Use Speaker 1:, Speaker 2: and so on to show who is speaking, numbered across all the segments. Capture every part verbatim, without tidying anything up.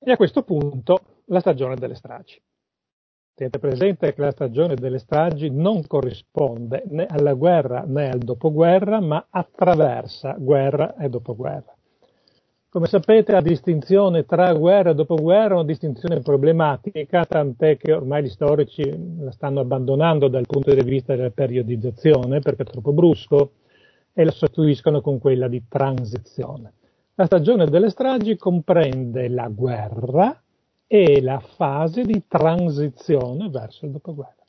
Speaker 1: E a questo punto la stagione delle stragi. Tenete presente che la stagione delle stragi non corrisponde né alla guerra né al dopoguerra, ma attraversa guerra e dopoguerra. Come sapete, la distinzione tra guerra e dopoguerra è una distinzione problematica, tant'è che ormai gli storici la stanno abbandonando dal punto di vista della periodizzazione, perché è troppo brusco, e la sostituiscono con quella di transizione. La stagione delle stragi comprende la guerra e la fase di transizione verso il dopoguerra.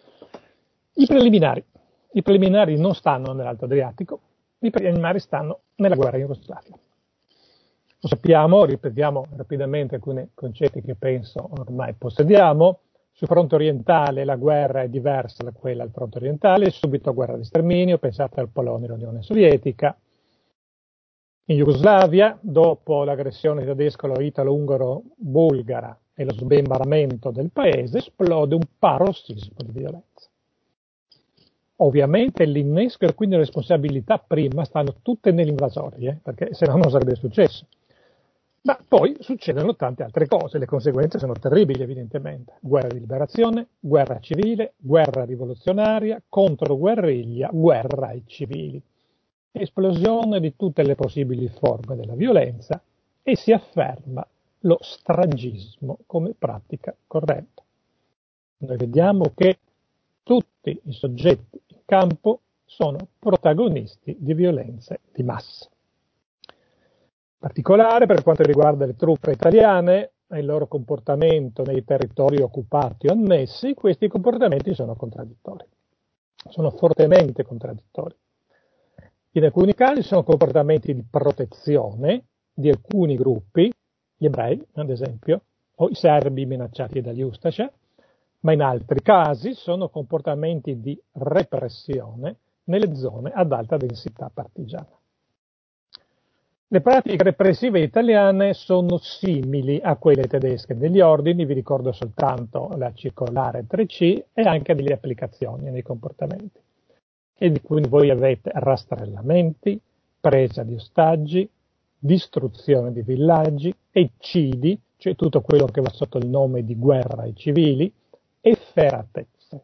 Speaker 1: I preliminari. I preliminari non stanno nell'Alto Adriatico, i preliminari stanno nella guerra in Jugoslavia. Lo sappiamo, ripetiamo rapidamente alcuni concetti che penso ormai possediamo. Sul fronte orientale la guerra è diversa da quella al fronte orientale, subito guerra di sterminio, pensate al Polonia e all'Unione Sovietica. In Jugoslavia, dopo l'aggressione tedesco-italo-ungaro-bulgara e lo smembramento del paese, esplode un parossismo di violenza. Ovviamente l'innesco e quindi le responsabilità prima stanno tutte nell'invasore, eh, perché se no non sarebbe successo. Ma poi succedono tante altre cose, le conseguenze sono terribili evidentemente. Guerra di liberazione, guerra civile, guerra rivoluzionaria, controguerriglia, guerra ai civili. Esplosione di tutte le possibili forme della violenza e si afferma lo stragismo come pratica corrente. Noi vediamo che tutti i soggetti in campo sono protagonisti di violenze di massa. In particolare per quanto riguarda le truppe italiane e il loro comportamento nei territori occupati o annessi, questi comportamenti sono contraddittori, sono fortemente contraddittori. In alcuni casi sono comportamenti di protezione di alcuni gruppi, gli ebrei ad esempio, o i serbi minacciati dagli Ustascia, ma in altri casi sono comportamenti di repressione nelle zone ad alta densità partigiana. Le pratiche repressive italiane sono simili a quelle tedesche. Negli ordini vi ricordo soltanto la circolare tre C e anche delle applicazioni nei comportamenti. E di cui voi avete rastrellamenti, presa di ostaggi, distruzione di villaggi, eccidi, cioè tutto quello che va sotto il nome di guerra ai civili, e efferatezze.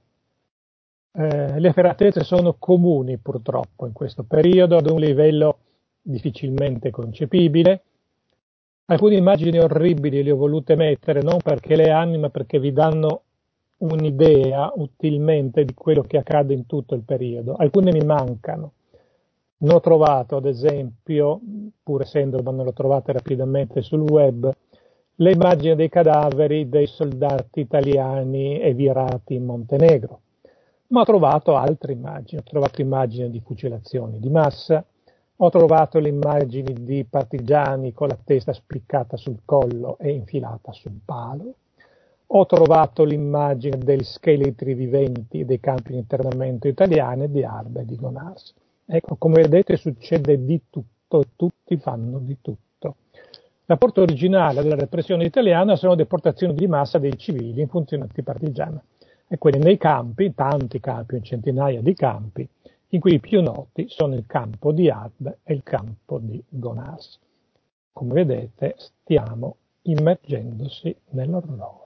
Speaker 1: Eh, le efferatezze sono comuni purtroppo in questo periodo ad un livello difficilmente concepibile. Alcune immagini orribili le ho volute mettere non perché le hanno, ma perché vi danno un'idea utilmente di quello che accade in tutto il periodo. Alcune mi mancano. Non ho trovato, ad esempio, pur essendo, ma non l'ho trovate rapidamente sul web, le immagini dei cadaveri dei soldati italiani evirati in Montenegro. Ma ho trovato altre immagini. Ho trovato immagini di fucilazioni di massa, ho trovato le immagini di partigiani con la testa spiccata sul collo e infilata su un palo. Ho trovato l'immagine degli scheletri viventi dei campi di internamento italiani di Arba e di Gonars. Ecco, come vedete succede di tutto e tutti fanno di tutto. La porta originale della repressione italiana sono deportazioni di massa dei civili in funzione antipartigiana. E quelli nei campi, tanti campi, un centinaia di campi, in cui i più noti sono il campo di Arba e il campo di Gonars. Come vedete stiamo immergendosi nell'orrore.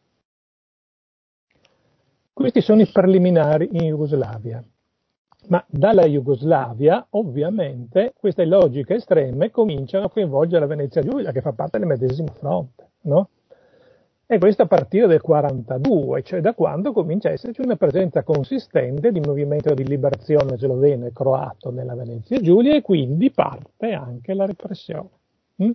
Speaker 1: Questi sono i preliminari in Jugoslavia, ma dalla Jugoslavia ovviamente queste logiche estreme cominciano a coinvolgere la Venezia Giulia, che fa parte del medesimo fronte, no? E questo a partire del quarantadue, cioè da quando comincia a esserci una presenza consistente di movimento di liberazione sloveno e croato nella Venezia Giulia e quindi parte anche la repressione. Mm?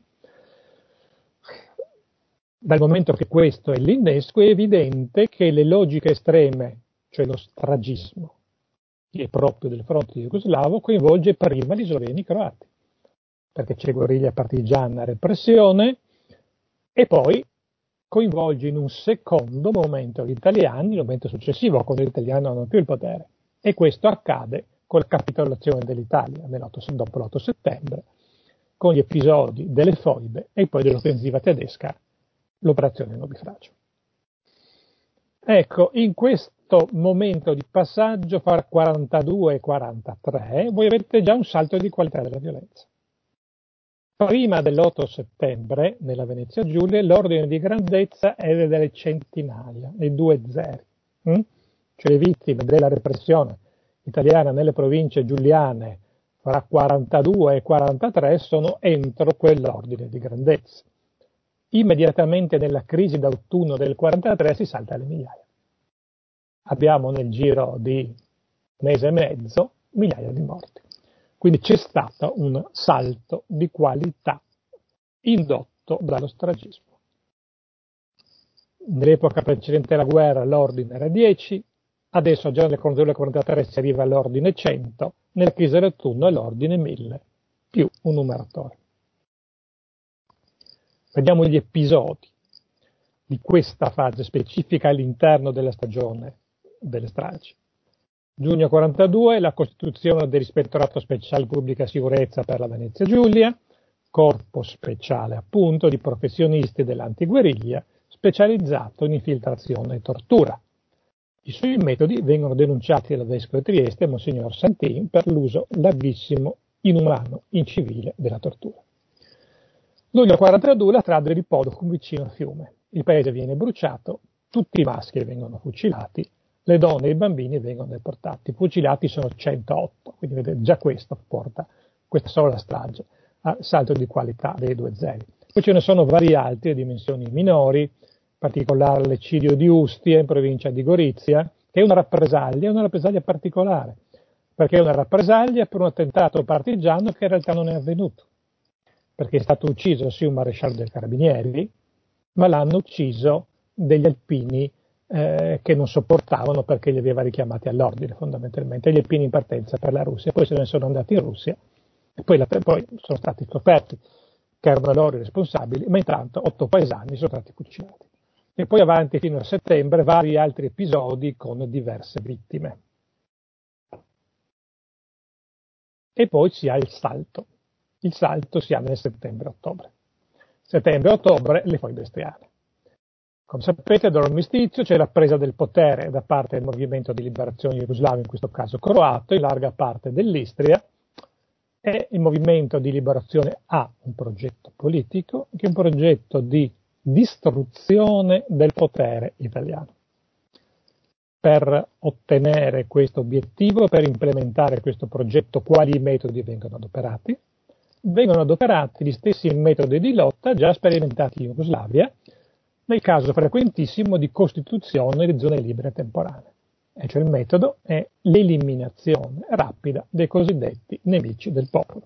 Speaker 1: Dal momento che questo è l'innesco è evidente che le logiche estreme, cioè lo stragismo, che è proprio del fronte jugoslavo, coinvolge prima gli sloveni e i croati, perché c'è guerriglia partigiana, repressione, e poi coinvolge in un secondo momento gli italiani, il momento successivo, quando gli italiani non hanno più il potere. E questo accade con la capitolazione dell'Italia dopo l'otto settembre, con gli episodi delle foibe e poi dell'offensiva tedesca, l'operazione Nobifragio. Ecco, in questo momento di passaggio fra quarantadue e quarantatré, voi avete già un salto di qualità della violenza. Prima dell'otto settembre, nella Venezia Giulia, l'ordine di grandezza è delle centinaia, dei due zeri. Mm? Cioè le vittime della repressione italiana nelle province giuliane fra quarantadue e quarantatré sono entro quell'ordine di grandezza. Immediatamente nella crisi d'autunno del quarantatré si salta alle migliaia. Abbiamo nel giro di mese e mezzo migliaia di morti. Quindi c'è stato un salto di qualità indotto dallo stragismo. Nell'epoca precedente alla guerra l'ordine era dieci, adesso già nel quarantatré si arriva all'ordine cento, nella crisi d'autunno è l'ordine mille, più un numeratore. Vediamo gli episodi di questa fase specifica all'interno della stagione delle stragi. Giugno quarantadue, la costituzione dell'Ispettorato Speciale Pubblica Sicurezza per la Venezia Giulia, corpo speciale appunto di professionisti dell'antiguerriglia, specializzato in infiltrazione e tortura. I suoi metodi vengono denunciati dal vescovo di Trieste, Monsignor Santin, per l'uso larghissimo, inumano, incivile della tortura. Luglio quarantadue, la strage di Podocum vicino al fiume. Il paese viene bruciato, tutti i maschi vengono fucilati, le donne e i bambini vengono deportati. I fucilati sono centootto, quindi vedete già questo porta, questa sola strage, al salto di qualità dei due zeri. Poi ce ne sono vari altri a dimensioni minori, in particolare l'eccidio di Ustia in provincia di Gorizia, che è una rappresaglia, una rappresaglia particolare, perché è una rappresaglia per un attentato partigiano che in realtà non è avvenuto, perché è stato ucciso sì un maresciallo dei carabinieri, ma l'hanno ucciso degli alpini eh, che non sopportavano perché li aveva richiamati all'ordine fondamentalmente, gli alpini in partenza per la Russia, poi se ne sono andati in Russia e poi, la, poi sono stati scoperti che erano loro i responsabili, ma intanto otto paesani sono stati fucilati. E poi avanti fino a settembre vari altri episodi con diverse vittime. E poi si ha il salto. Il salto si ha nel settembre-ottobre. Settembre-ottobre le foibe istriane. Come sapete, dall'armistizio c'è la presa del potere da parte del movimento di liberazione jugoslavo, in questo caso croato, in larga parte dell'Istria, e il movimento di liberazione ha un progetto politico, che è un progetto di distruzione del potere italiano. Per ottenere questo obiettivo, per implementare questo progetto, quali metodi vengono adoperati? Vengono adoperati gli stessi metodi di lotta già sperimentati in Jugoslavia, nel caso frequentissimo di costituzione di zone libere temporanee. E cioè il metodo è l'eliminazione rapida dei cosiddetti nemici del popolo.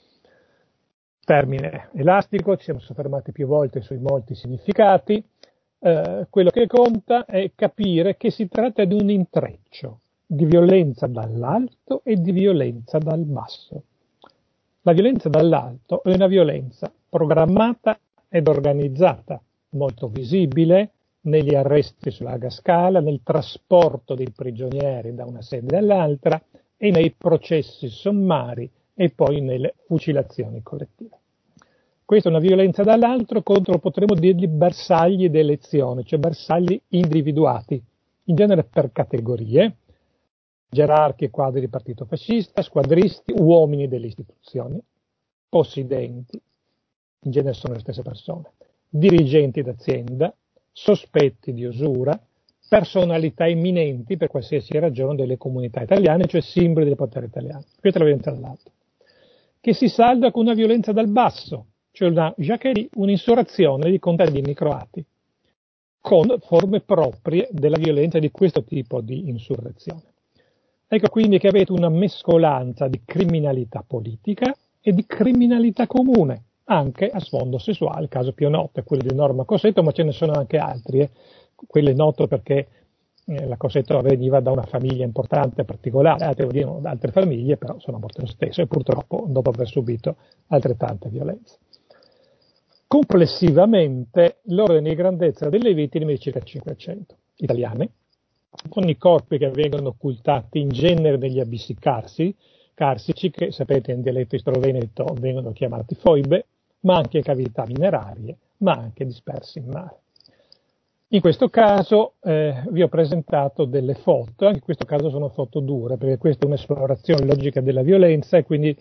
Speaker 1: Termine elastico, ci siamo soffermati più volte sui molti significati. Eh, quello che conta è capire che si tratta di un intreccio di violenza dall'alto e di violenza dal basso. La violenza dall'alto è una violenza programmata ed organizzata, molto visibile negli arresti su larga scala, nel trasporto dei prigionieri da una sede all'altra e nei processi sommari e poi nelle fucilazioni collettive. Questa è una violenza dall'alto contro, potremmo dirgli, bersagli d'elezione, cioè bersagli individuati, in genere per categorie, gerarchi e quadri di partito fascista, squadristi, uomini delle istituzioni, possidenti, in genere sono le stesse persone, dirigenti d'azienda, sospetti di usura, personalità eminenti per qualsiasi ragione delle comunità italiane, cioè simboli del potere italiano. Questa è la violenza dall'alto, che si salda con una violenza dal basso, cioè una jacquerie, un'insurrezione di contadini croati, con forme proprie della violenza di questo tipo di insurrezione. Ecco quindi che avete una mescolanza di criminalità politica e di criminalità comune, anche a sfondo sessuale. Il caso più noto è quello di Norma Cossetto, ma ce ne sono anche altri. Eh. Quello è noto perché eh, la Cossetto veniva da una famiglia importante, particolare, altre venivano da altre famiglie, però sono morte lo stesso e purtroppo dopo aver subito altrettante violenze. Complessivamente l'ordine di grandezza delle vittime è circa cinquecento italiane, con i corpi che vengono occultati in genere negli abissi carsi, carsici, che sapete in dialetto istroveneto vengono chiamati foibe, ma anche cavità minerarie, ma anche dispersi in mare. In questo caso eh, vi ho presentato delle foto, anche in questo caso sono foto dure, perché questa è un'esplorazione logica della violenza e quindi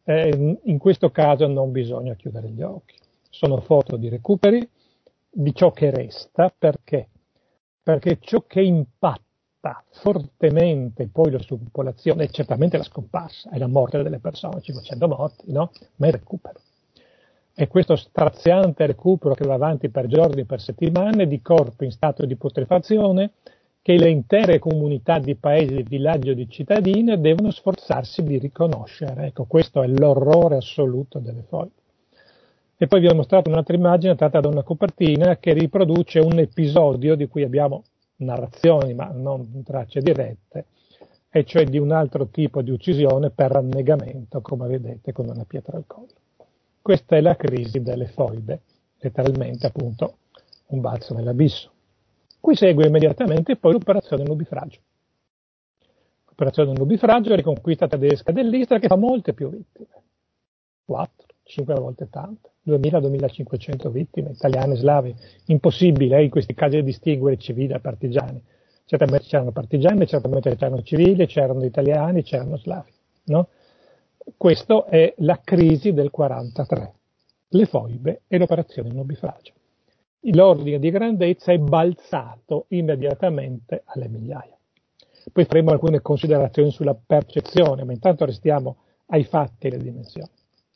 Speaker 1: eh, in questo caso non bisogna chiudere gli occhi. Sono foto di recuperi di ciò che resta, perché? Perché ciò che impatta fortemente poi la subpopolazione è certamente la scomparsa, è la morte delle persone, cinquecento morti, no? Ma il recupero. È questo straziante recupero che va avanti per giorni, per settimane, di corpi in stato di putrefazione, che le intere comunità di paesi, di villaggi o di cittadine devono sforzarsi di riconoscere. Ecco, questo è l'orrore assoluto delle foibe. E poi vi ho mostrato un'altra immagine tratta da una copertina che riproduce un episodio di cui abbiamo narrazioni ma non tracce dirette, e cioè di un altro tipo di uccisione per annegamento, come vedete, con una pietra al collo. Questa è la crisi delle foibe, letteralmente appunto un balzo nell'abisso. Qui segue immediatamente poi l'operazione Nubifragio. L'operazione Nubifragio è la riconquista tedesca dell'Istria, che fa molte più vittime. Quattro, cinque volte tante. duemila duemilacinquecento vittime, italiane, slavi. Impossibile eh, in questi casi distinguere civili da partigiani. Certamente c'erano partigiani, certamente c'erano civili, c'erano italiani, c'erano slavi. No? Questa è la crisi del quarantatré. Le foibe e l'operazione Nubifragio. L'ordine di grandezza è balzato immediatamente alle migliaia. Poi faremo alcune considerazioni sulla percezione, ma intanto restiamo ai fatti e alle dimensioni.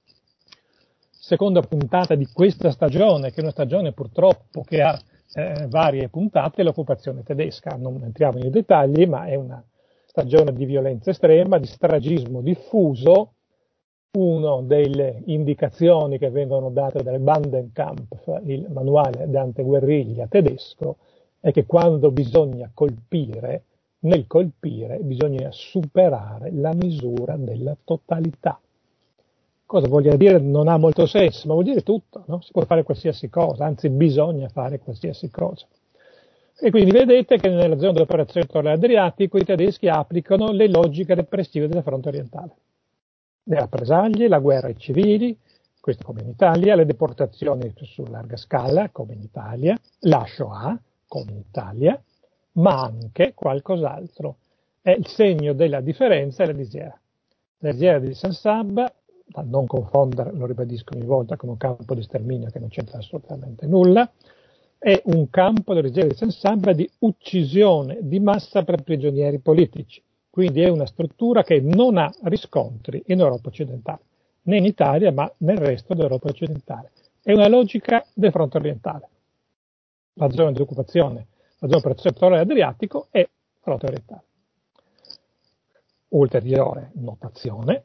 Speaker 1: Seconda puntata di questa stagione, che è una stagione purtroppo che ha eh, varie puntate, l'occupazione tedesca. Non entriamo nei dettagli, ma è una stagione di violenza estrema, di stragismo diffuso. Una delle indicazioni che vengono date dal Bandenkampf, il manuale d'anteguerriglia tedesco, è che quando bisogna colpire, nel colpire bisogna superare la misura della totalità. Cosa voglia dire? Non ha molto senso, ma vuol dire tutto, no? Si può fare qualsiasi cosa, anzi bisogna fare qualsiasi cosa. E quindi vedete che nella zona dell'operazione Torre Adriatico i tedeschi applicano le logiche repressive del fronte orientale. Le rappresaglie, la guerra ai civili, questo come in Italia, le deportazioni su larga scala, come in Italia, la Shoah, come in Italia, ma anche qualcos'altro. È il segno della differenza è la lisiera. La lisiera di San Sabba, da non confondere, lo ribadisco ogni volta, con un campo di sterminio che non c'entra assolutamente nulla, è un campo, la lisiera di San Sabba, di uccisione di massa per prigionieri politici. Quindi è una struttura che non ha riscontri in Europa occidentale, né in Italia, ma nel resto dell'Europa occidentale. È una logica del fronte orientale. La zona di occupazione, la zona operazione Torre Adriatico è fronte orientale. Ulteriore notazione,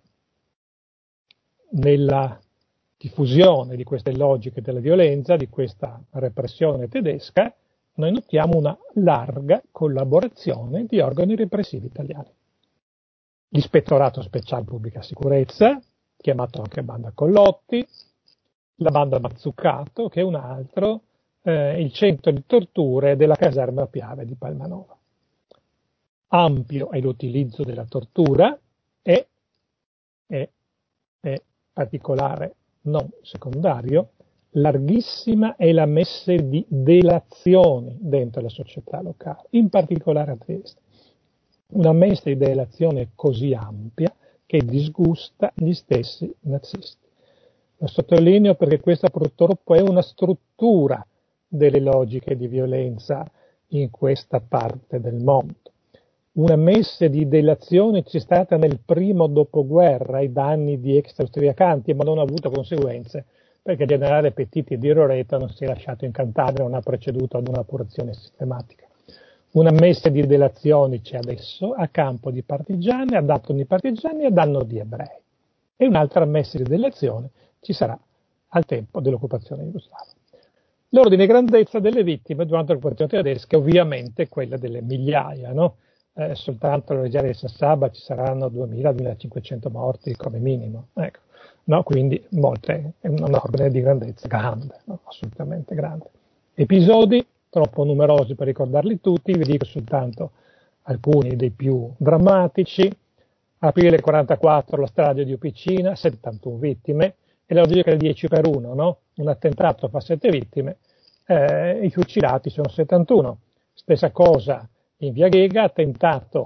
Speaker 1: nella diffusione di queste logiche della violenza, di questa repressione tedesca, noi notiamo una larga collaborazione di organi repressivi italiani. L'Ispettorato Speciale Pubblica Sicurezza, chiamato anche Banda Collotti, la Banda Mazzucato, che è un altro, eh, il centro di torture della caserma Piave di Palmanova. Ampio è l'utilizzo della tortura e, e, e particolare non secondario, larghissima è la messe di delazioni dentro la società locale, in particolare a Trieste. Una messa di delazione così ampia che disgusta gli stessi nazisti. Lo sottolineo perché questa purtroppo è una struttura delle logiche di violenza in questa parte del mondo. Una messa di delazione c'è stata nel primo dopoguerra ai danni di extra-austriacanti, ma non ha avuto conseguenze, perché il generale Petiti di Roreto non si è lasciato incantare, non ha proceduto ad un'appurazione sistematica. Una messa di delazioni c'è adesso a campo di partigiani, a danno di partigiani e a danno di ebrei. E un'altra messa di delazione ci sarà al tempo dell'occupazione jugoslava. L'ordine di grandezza delle vittime durante l'occupazione tedesca è ovviamente quella delle migliaia, no? Eh, soltanto alla leggera di San Sabba ci saranno duemila duemilacinquecento morti come minimo. Ecco. No, quindi molte, è un ordine di grandezza grande, no? Assolutamente grande. Episodi troppo numerosi per ricordarli tutti, vi dico soltanto alcuni dei più drammatici. Aprile quarantaquattro la strage di Opicina, settantuno vittime, e la logica del dieci per uno, no? Un attentato fa sette vittime, eh, i fucilati sono settantuno. Stessa cosa in via Ghega, attentato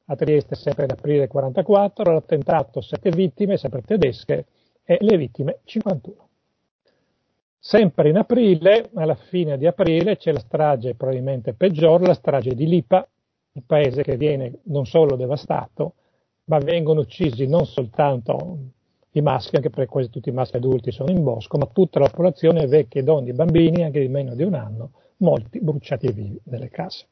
Speaker 1: a Trieste sempre in aprile quarantaquattro, l'attentato sette vittime, sempre tedesche, e le vittime cinquantuno. Sempre in aprile, alla fine di aprile, c'è la strage probabilmente peggiore, la strage di Lipa, il paese che viene non solo devastato, ma vengono uccisi non soltanto i maschi, anche perché quasi tutti i maschi adulti sono in bosco, ma tutta la popolazione, vecchie, donne, bambini, anche di meno di un anno, molti bruciati vivi nelle case.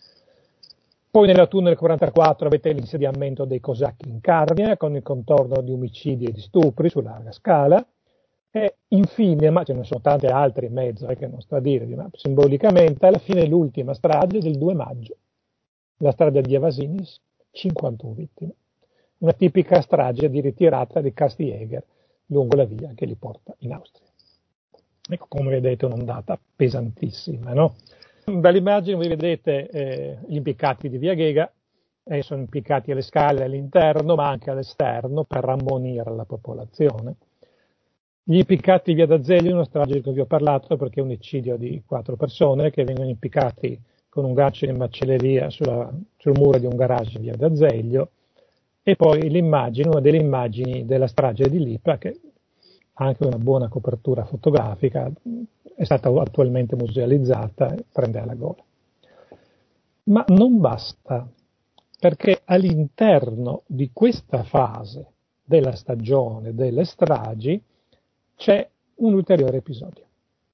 Speaker 1: Poi nell'autunno del quarantaquattro avete l'insediamento dei cosacchi in Carnia, con il contorno di omicidi e di stupri su larga scala, e infine, ma ce ne sono tanti altri in mezzo, eh, che non sto a dirvi, ma simbolicamente, alla fine l'ultima strage del due maggio, la strage di Evasinis, cinquantuno vittime. Una tipica strage di ritirata di Kastjäger lungo la via che li porta in Austria. Ecco, come vedete, un'ondata pesantissima, no? Dall'immagine voi vedete eh, gli impiccati di via Ghega, eh, sono impiccati alle scale all'interno, ma anche all'esterno, per ammonire la popolazione. Gli impiccati di via d'Azeglio, una strage di cui vi ho parlato, perché è un eccidio di quattro persone che vengono impiccati con un gancio di macelleria sulla, sul muro di un garage in via d'Azeglio. E poi l'immagine, una delle immagini della strage di Lipa, che ha anche una buona copertura fotografica, è stata attualmente musealizzata e prende alla gola. Ma non basta, perché all'interno di questa fase della stagione delle stragi c'è un ulteriore episodio.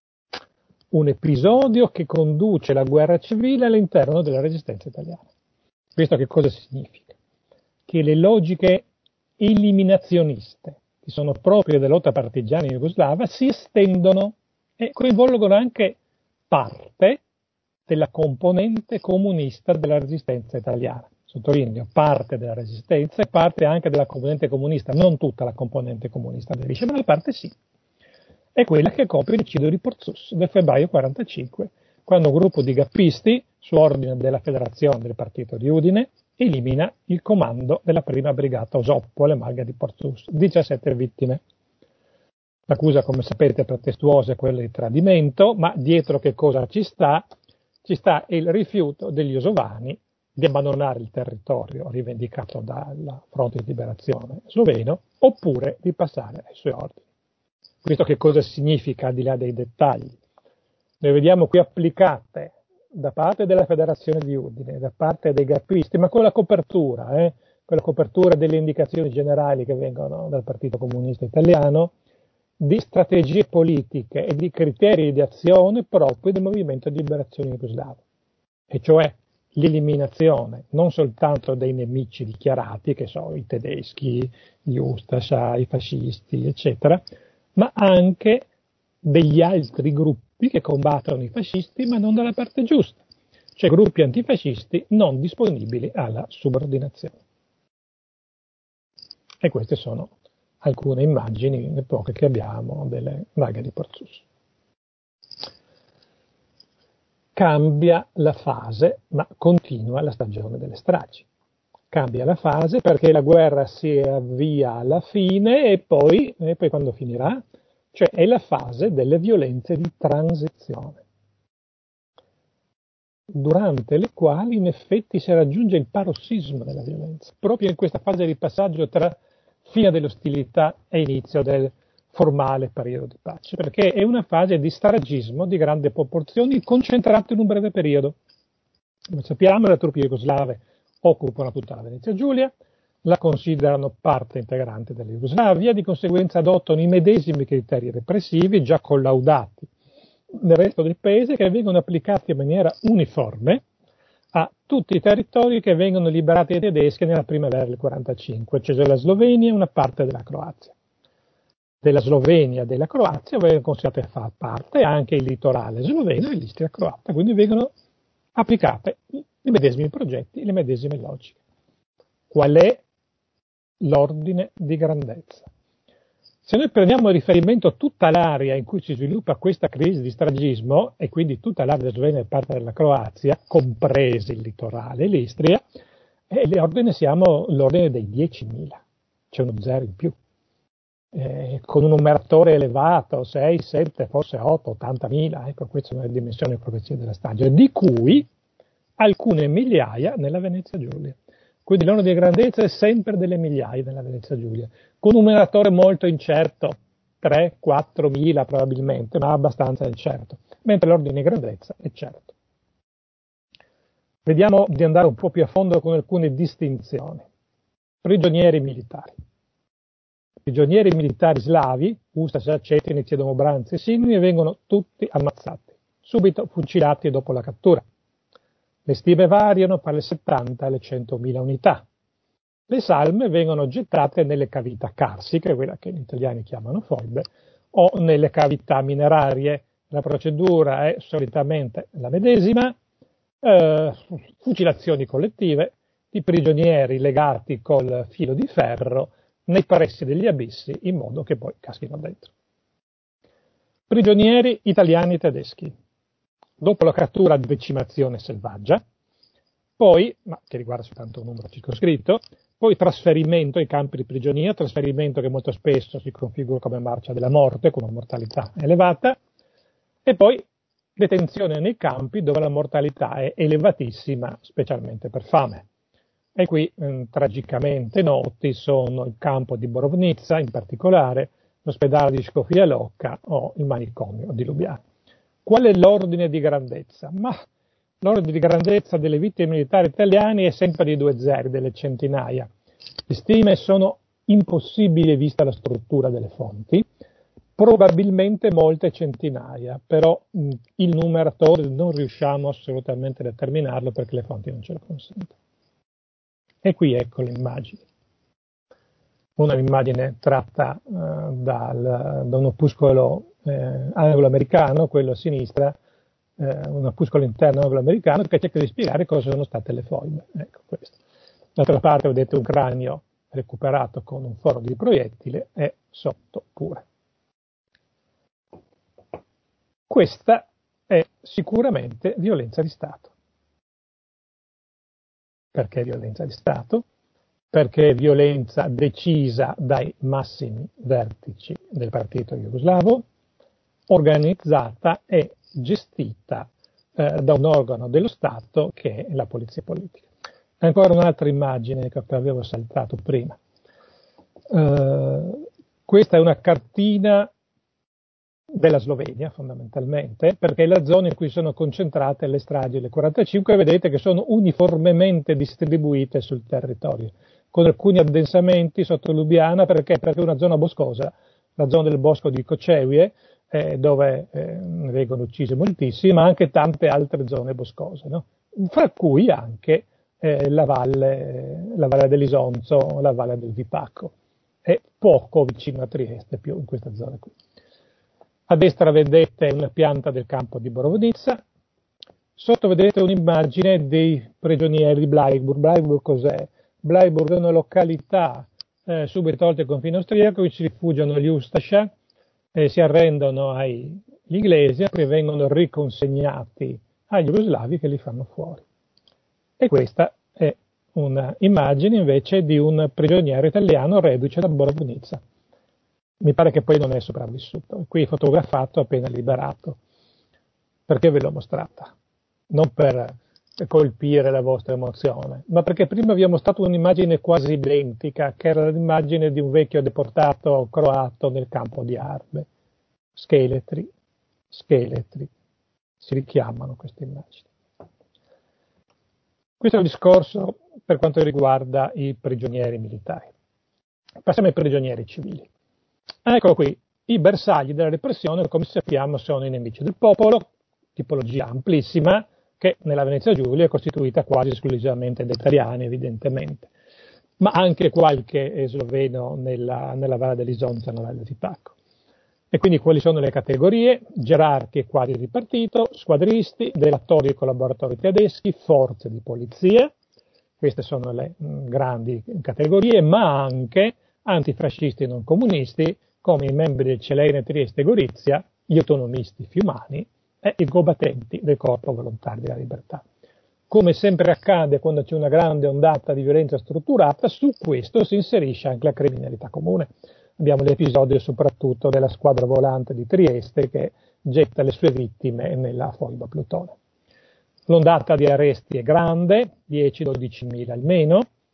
Speaker 1: Un episodio che conduce la guerra civile all'interno della resistenza italiana. Questo che cosa significa? Che le logiche eliminazioniste, che sono proprie della lotta partigiana in Jugoslava, si estendono e coinvolgono anche parte della componente comunista della resistenza italiana. Sottolineo, parte della resistenza e parte anche della componente comunista, non tutta la componente comunista aderisce, ma una parte sì. È quella che copre l'eccidio di Porzus del febbraio quarantacinque, quando un gruppo di gappisti, su ordine della federazione del partito di Udine, elimina il comando della prima brigata Osoppo alle Marghe di Porzus, diciassette vittime. L'accusa, come sapete, pretestuosa è quella di tradimento, ma dietro che cosa ci sta? Ci sta il rifiuto degli osovani di abbandonare il territorio rivendicato dalla Fronte di Liberazione sloveno, oppure di passare ai suoi ordini. Questo che cosa significa, al di là dei dettagli? Le vediamo qui applicate da parte della Federazione di Udine, da parte dei gappisti, ma con la copertura, eh, con la copertura delle indicazioni generali che vengono dal Partito Comunista Italiano, di strategie politiche e di criteri di azione propri del movimento di liberazione jugoslavo, e cioè l'eliminazione non soltanto dei nemici dichiarati, che sono i tedeschi, gli Ustascia, i fascisti, eccetera, ma anche degli altri gruppi che combattono i fascisti ma non dalla parte giusta, cioè gruppi antifascisti non disponibili alla subordinazione. E queste sono alcune immagini, le poche che abbiamo, delle Marghe di Porzus. Cambia la fase, ma continua la stagione delle stragi. Cambia la fase perché la guerra si avvia alla fine e poi, e poi quando finirà? Cioè è la fase delle violenze di transizione, durante le quali in effetti si raggiunge il parossismo della violenza, proprio in questa fase di passaggio tra fine delle ostilità e inizio del formale periodo di pace, perché è una fase di stragismo di grandi proporzioni concentrato in un breve periodo. Come sappiamo, le truppe jugoslave occupano tutta la Venezia Giulia, la considerano parte integrante della Jugoslavia, di conseguenza adottano i medesimi criteri repressivi già collaudati nel resto del paese, che vengono applicati in maniera uniforme a tutti i territori che vengono liberati dai tedeschi nella primavera del quarantacinque, cioè la Slovenia e una parte della Croazia. Della Slovenia e della Croazia vengono considerate a far parte anche il litorale sloveno e l'Istria croata, quindi vengono applicate i medesimi progetti, le medesime logiche. Qual è l'ordine di grandezza? Se noi prendiamo a riferimento tutta l'area in cui si sviluppa questa crisi di stragismo, e quindi tutta l'area della Slovenia e parte della Croazia, compresi il litorale e l'Istria, eh, l'ordine siamo l'ordine dei diecimila, c'è uno zero in più, eh, con un numeratore elevato, sei, sette, forse otto, ottantamila, ecco, queste sono le dimensioni progressive della strage, di cui alcune migliaia nella Venezia Giulia. Quindi l'ordine di grandezza è sempre delle migliaia nella Venezia Giulia, con un numeratore molto incerto, tre quattro mila probabilmente, ma abbastanza incerto, mentre l'ordine di grandezza è certo. Vediamo di andare un po' più a fondo con alcune distinzioni. Prigionieri militari. Prigionieri militari slavi, Ustaša, Cetinici, Domobranzi e simili, vengono tutti ammazzati, subito fucilati dopo la cattura. Le stime variano tra le settanta e le centomila unità. Le salme vengono gettate nelle cavità carsiche, quella che gli italiani chiamano foibe, o nelle cavità minerarie. La procedura è solitamente la medesima, eh, fucilazioni collettive di prigionieri legati col filo di ferro nei pressi degli abissi in modo che poi caschino dentro. Prigionieri italiani e tedeschi. Dopo la cattura di decimazione selvaggia, poi, ma che riguarda soltanto un numero circoscritto, poi trasferimento ai campi di prigionia, trasferimento che molto spesso si configura come marcia della morte, con una mortalità elevata, e poi detenzione nei campi dove la mortalità è elevatissima, specialmente per fame. E qui eh, tragicamente noti sono il campo di Borovnica, in particolare l'ospedale di Škofja Loka o il manicomio di Lubiana. Qual è l'ordine di grandezza? Ma l'ordine di grandezza delle vittime militari italiane è sempre di due zeri, delle centinaia. Le stime sono impossibili vista la struttura delle fonti, probabilmente molte centinaia, però mh, il numeratore non riusciamo assolutamente a determinarlo perché le fonti non ce lo consentono. E qui ecco le immagini. Una immagine tratta eh, dal, da un opuscolo eh, anglo-americano, quello a sinistra, eh, un opuscolo interno anglo-americano che cerca di spiegare cosa sono state le foibe. Ecco questo. D'altra parte vedete un cranio recuperato con un foro di proiettile e sotto pure. Questa è sicuramente violenza di Stato. Perché violenza di Stato? Perché è violenza decisa dai massimi vertici del partito jugoslavo, organizzata e gestita eh, da un organo dello Stato che è la polizia politica. Ancora un'altra immagine che avevo saltato prima. Uh, questa è una cartina della Slovenia fondamentalmente, perché è la zona in cui sono concentrate le stragi del quarantacinque, vedete che sono uniformemente distribuite sul territorio, con alcuni addensamenti sotto Lubiana, perché? Perché è una zona boscosa, la zona del bosco di Kočevje, eh, dove eh, vengono uccise moltissime, ma anche tante altre zone boscose, no? Fra cui anche eh, la, valle, la valle dell'Isonzo, la valle del Vipacco, e poco vicino a Trieste, più in questa zona qui. A destra vedete una pianta del campo di Borovnica, sotto vedete un'immagine dei prigionieri di Bleiburg. Bleiburg cos'è? Bleiburg è una località eh, subito oltre il confine austriaco, in cui si rifugiano gli Ustaša, eh, si arrendono agli inglesi e poi vengono riconsegnati agli jugoslavi che li fanno fuori. E questa è un'immagine invece di un prigioniero italiano reduce da Borovnica. Mi pare che poi non è sopravvissuto. Qui è fotografato appena liberato. Perché ve l'ho mostrata? Non per colpire la vostra emozione, ma perché prima vi ho mostrato un'immagine quasi identica, che era l'immagine di un vecchio deportato croato nel campo di Arbe. Scheletri, scheletri, si richiamano queste immagini. Questo è il discorso per quanto riguarda i prigionieri militari. Passiamo ai prigionieri civili. Eccolo qui, i bersagli della repressione, come sappiamo, sono i nemici del popolo, tipologia amplissima, che nella Venezia Giulia è costituita quasi esclusivamente da italiani, evidentemente, ma anche qualche sloveno nella, nella Valle dell'Isonzo, nella Valle del Vipacco. E quindi quali sono le categorie? Gerarchi e quadri di partito, squadristi, delatori e collaboratori tedeschi, forze di polizia, queste sono le mh, grandi categorie, ma anche antifascisti e non comunisti, come i membri del Celene, Trieste e Gorizia, gli autonomisti fiumani e i combattenti del Corpo Volontari della Libertà. Come sempre accade quando c'è una grande ondata di violenza strutturata, su questo si inserisce anche la criminalità comune. Abbiamo l'episodio soprattutto della squadra volante di Trieste che getta le sue vittime nella foiba Plutone. L'ondata di arresti è grande, dieci dodici mila almeno,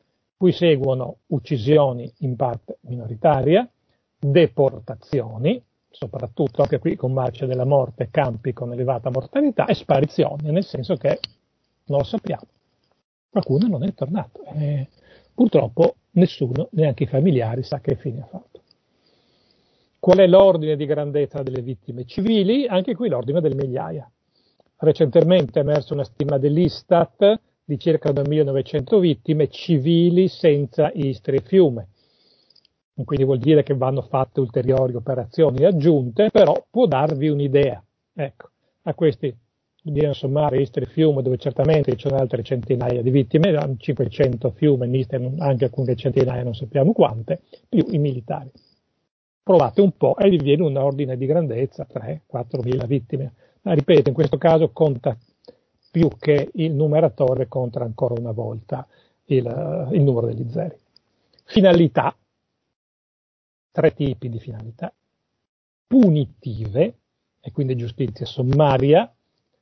Speaker 1: Poi seguono uccisioni in parte minoritaria, deportazioni, soprattutto anche qui con marcia della morte, campi con elevata mortalità, e sparizioni, nel senso che non lo sappiamo. Qualcuno non è tornato. E purtroppo nessuno, neanche i familiari, sa che fine ha fatto. Qual è l'ordine di grandezza delle vittime civili? Anche qui l'ordine delle migliaia. Recentemente è emersa una stima dell'Istat di circa duemilanovecento vittime civili senza Istria e Fiume. Quindi vuol dire che vanno fatte ulteriori operazioni aggiunte, però può darvi un'idea. Ecco, a questi bisogna sommare Istria e Fiume, dove certamente ci sono altre centinaia di vittime, cinquecento Fiume, in Istria anche alcune centinaia, non sappiamo quante, più i militari. Provate un po' e vi viene un ordine di grandezza, tre quattro mila vittime. Ma ripeto, in questo caso conta più che il numeratore, conta ancora una volta il, il numero degli zeri. Finalità, tre tipi di finalità: punitive, e quindi giustizia sommaria,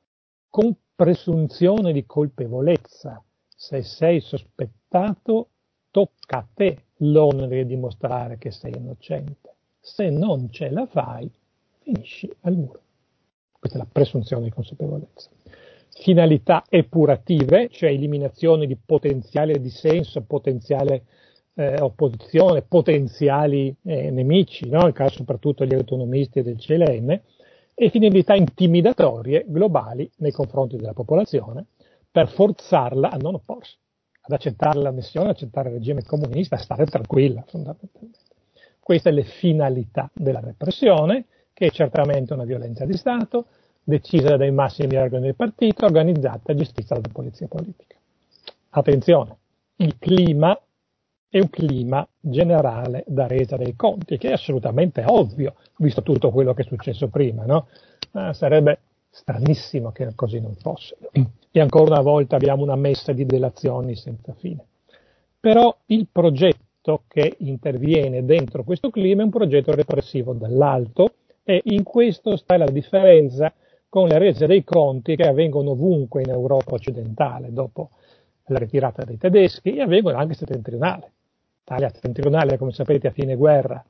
Speaker 1: con presunzione di colpevolezza. Se sei sospettato, tocca a te l'onere di dimostrare che sei innocente. Se non ce la fai, finisci al muro. Questa è la presunzione di consapevolezza. Finalità epurative, cioè eliminazione di potenziale dissenso, potenziale eh, opposizione, potenziali eh, nemici, no? Nel caso soprattutto degli autonomisti e del C L M, e finalità intimidatorie globali nei confronti della popolazione per forzarla a non opporsi, ad accettare l'annessione, ad accettare il regime comunista, a stare tranquilla fondamentalmente. Queste sono le finalità della repressione, che è certamente una violenza di Stato, decisa dai massimi organi del partito, organizzata e gestita dalla polizia politica. Attenzione, il clima è un clima generale da resa dei conti, che è assolutamente ovvio, visto tutto quello che è successo prima, no? Eh, sarebbe stranissimo che così non fosse. E ancora una volta abbiamo una messa di delazioni senza fine. Però il progetto che interviene dentro questo clima è un progetto repressivo dall'alto, e in questo sta la differenza con le rese dei conti che avvengono ovunque in Europa occidentale dopo la ritirata dei tedeschi, e avvengono anche settentrionale. Italia settentrionale, come sapete, a fine guerra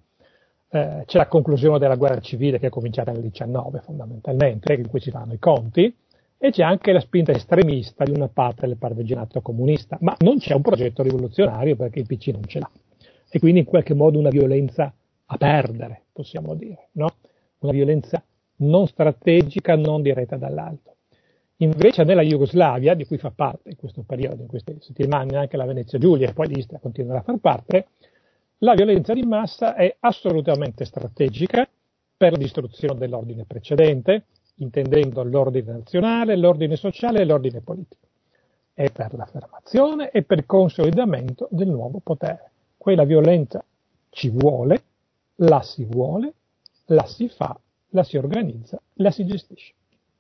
Speaker 1: eh, c'è la conclusione della guerra civile, che è cominciata nel diciannove fondamentalmente, in cui si fanno i conti, e c'è anche la spinta estremista di una parte del parmigianato comunista, ma non c'è un progetto rivoluzionario perché il P C non ce l'ha. E quindi in qualche modo una violenza a perdere, possiamo dire, no? Una violenza non strategica, non diretta dall'alto. Invece nella Jugoslavia, di cui fa parte in questo periodo, in queste settimane, anche la Venezia Giulia, e poi l'Istria continuerà a far parte, la violenza di massa è assolutamente strategica per la distruzione dell'ordine precedente, intendendo l'ordine nazionale, l'ordine sociale e l'ordine politico. È per l'affermazione e per il consolidamento del nuovo potere. Quella violenza ci vuole, la si vuole, la si fa, la si organizza, la si gestisce.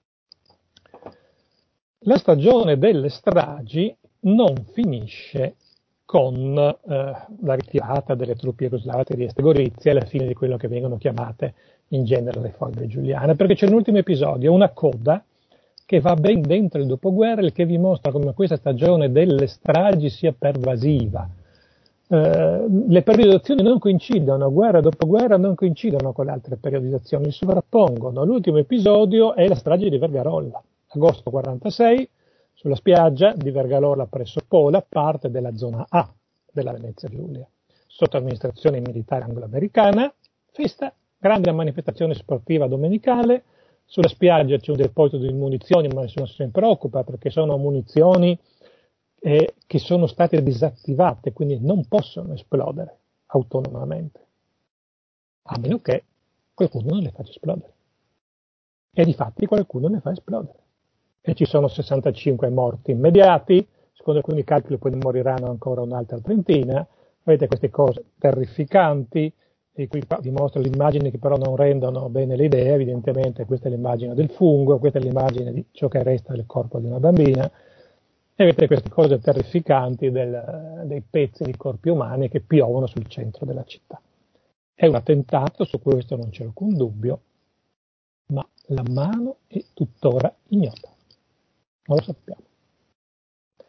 Speaker 1: La stagione delle stragi non finisce con eh, la ritirata delle truppe jugoslave di Trieste e Gorizia e la fine di quello che vengono chiamate in genere le foglie giuliane, perché c'è un ultimo episodio, una coda che va ben dentro il dopoguerra e che vi mostra come questa stagione delle stragi sia pervasiva. Eh, le periodizzazioni non coincidono, guerra dopo guerra non coincidono con le altre periodizzazioni, si sovrappongono. L'ultimo episodio è la strage di Vergarolla, agosto quarantasei, sulla spiaggia di Vergarolla presso Pola, parte della zona A della Venezia Giulia, sotto amministrazione militare anglo-americana, festa, grande manifestazione sportiva domenicale. Sulla spiaggia c'è un deposito di munizioni, ma nessuno se ne preoccupa perché sono munizioni eh, che sono state disattivate, quindi non possono esplodere autonomamente, a meno che qualcuno non le faccia esplodere. E difatti qualcuno le fa esplodere. E ci sono sessantacinque morti immediati, secondo alcuni calcoli poi moriranno ancora un'altra trentina. Avete queste cose terrificanti, e qui vi mostro le immagini che però non rendono bene l'idea. Evidentemente questa è l'immagine del fungo, questa è l'immagine di ciò che resta del corpo di una bambina, e avete queste cose terrificanti del, dei pezzi di corpi umani che piovono sul centro della città. È un attentato, su questo non c'è alcun dubbio, ma la mano è tuttora ignota, non lo sappiamo.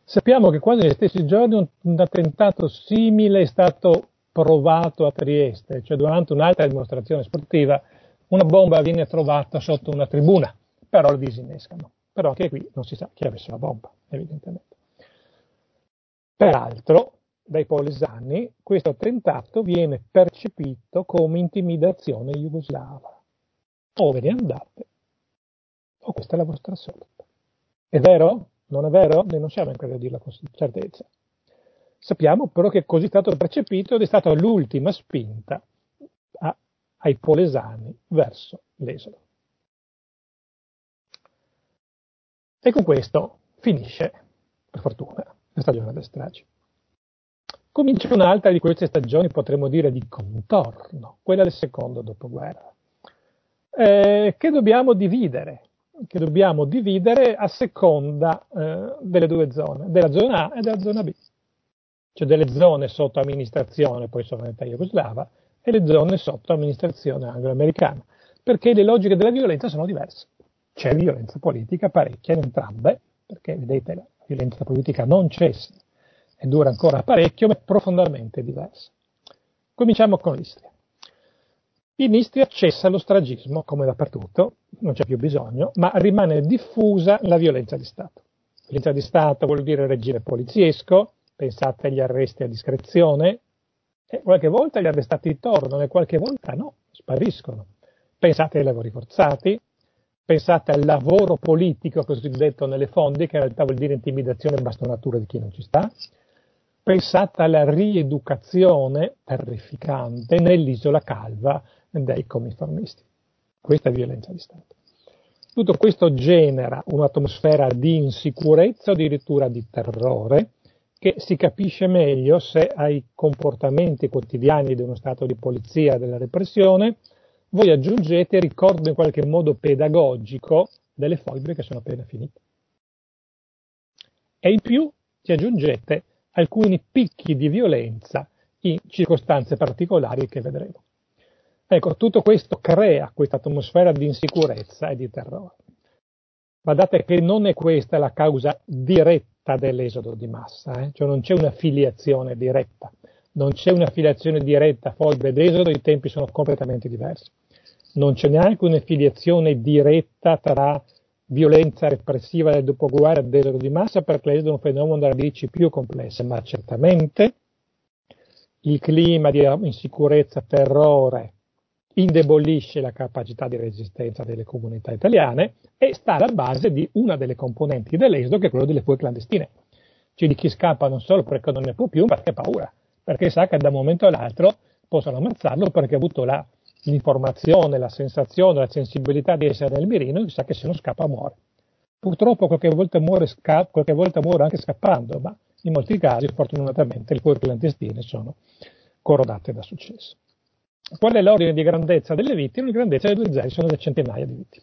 Speaker 1: Sappiamo che quasi negli stessi giorni un, un attentato simile è stato provato a Trieste, cioè durante un'altra dimostrazione sportiva una bomba viene trovata sotto una tribuna, però la disinnescano. Però anche qui non si sa chi avesse la bomba, evidentemente. Peraltro, dai polesani, questo attentato viene percepito come intimidazione jugoslava. O ve ne andate, o questa è la vostra sorte. È vero? Non è vero? Noi non siamo in grado di dirla con certezza. Sappiamo però che così è stato percepito ed è stata l'ultima spinta a, ai polesani verso l'esodo. E con questo finisce, per fortuna, la stagione delle stragi. Comincia un'altra di queste stagioni, potremmo dire, di contorno, quella del secondo dopoguerra, eh, che dobbiamo dividere, che dobbiamo dividere a seconda eh, delle due zone, della zona A e della zona B. Cioè delle zone sotto amministrazione, poi sovranità jugoslava, e le zone sotto amministrazione anglo-americana, perché le logiche della violenza sono diverse. C'è violenza politica parecchia in entrambe, perché vedete la violenza politica non cessa e dura ancora parecchio, ma è profondamente diversa. Cominciamo con l'Istria. In Istria cessa lo stragismo, come dappertutto, non c'è più bisogno, ma rimane diffusa la violenza di Stato. Violenza di Stato vuol dire regime poliziesco, pensate agli arresti a discrezione, e qualche volta gli arrestati tornano e qualche volta no, spariscono. Pensate ai lavori forzati, pensate al lavoro politico cosiddetto nelle fonti, che in realtà vuol dire intimidazione e bastonatura di chi non ci sta. Pensate alla rieducazione terrificante nell'isola calva dei comiformisti. Questa è violenza di Stato. Tutto questo genera un'atmosfera di insicurezza o addirittura di terrore, che si capisce meglio se ai comportamenti quotidiani di uno stato di polizia e della repressione voi aggiungete il ricordo in qualche modo pedagogico delle foibe che sono appena finite. E in più ci aggiungete alcuni picchi di violenza in circostanze particolari che vedremo. Ecco, tutto questo crea questa atmosfera di insicurezza e di terrore. Guardate che non è questa la causa diretta dell'esodo di massa, eh? Cioè non c'è una filiazione diretta, non c'è una filiazione diretta foibe ed esodo, i tempi sono completamente diversi. Non c'è neanche una filiazione diretta tra violenza repressiva del dopoguerra ed esodo di massa, perché l'esodo è un fenomeno dalle radici più complesse, ma certamente il clima di insicurezza, terrore, indebolisce la capacità di resistenza delle comunità italiane e sta alla base di una delle componenti dell'esodo, che è quello delle fughe clandestine. Cioè di chi scappa non solo perché non ne può più, ma perché ha paura, perché sa che da un momento all'altro possono ammazzarlo perché ha avuto la, l'informazione, la sensazione, la sensibilità di essere nel mirino e sa che se non scappa muore. Purtroppo qualche volta muore, sca- qualche volta muore anche scappando, ma in molti casi fortunatamente le fughe clandestine sono corrodate da successo. Qual è l'ordine di grandezza delle vittime? La grandezza delle due zeri sono le centinaia di vittime.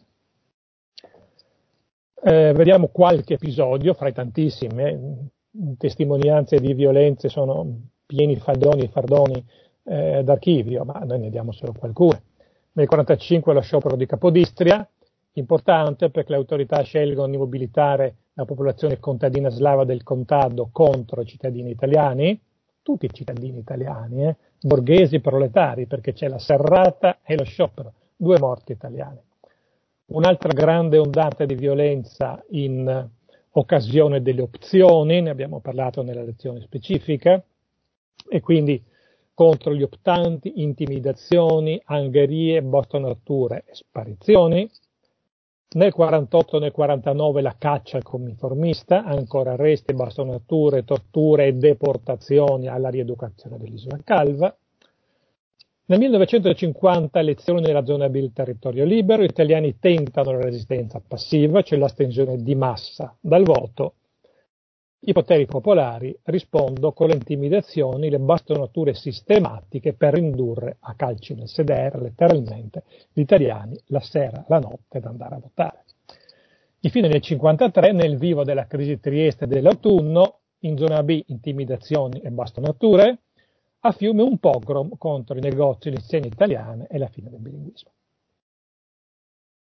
Speaker 1: Eh, vediamo qualche episodio, fra i tantissimi, eh, testimonianze di violenze sono pieni faldoni e fardoni eh, d'archivio, ma noi ne diamo solo qualcuno. Nel quarantacinque lo sciopero di Capodistria, importante perché le autorità scelgono di mobilitare la popolazione contadina slava del contado contro i cittadini italiani, tutti i cittadini italiani, eh, borghesi proletari, perché c'è la serrata e lo sciopero, due morti italiani. Un'altra grande ondata di violenza in occasione delle opzioni, ne abbiamo parlato nella lezione specifica, e quindi contro gli optanti, intimidazioni, angherie, bastonature e sparizioni. Nel quarantotto e nel quarantanove la caccia al comiformista, ancora arresti, bastonature, torture e deportazioni alla rieducazione dell'isola calva. Nel millenovecentocinquanta elezioni nella zona B del territorio libero, gli italiani tentano la resistenza passiva, cioè l'astensione di massa dal voto. I poteri popolari rispondono con le intimidazioni, le bastonature sistematiche per indurre a calci nel sedere, letteralmente, gli italiani la sera, la notte, ad andare a votare. Infine nel cinquantatré, nel vivo della crisi Trieste dell'autunno, in zona B intimidazioni e bastonature, a Fiume un pogrom contro i negozi e le insegne italiane e la fine del bilinguismo.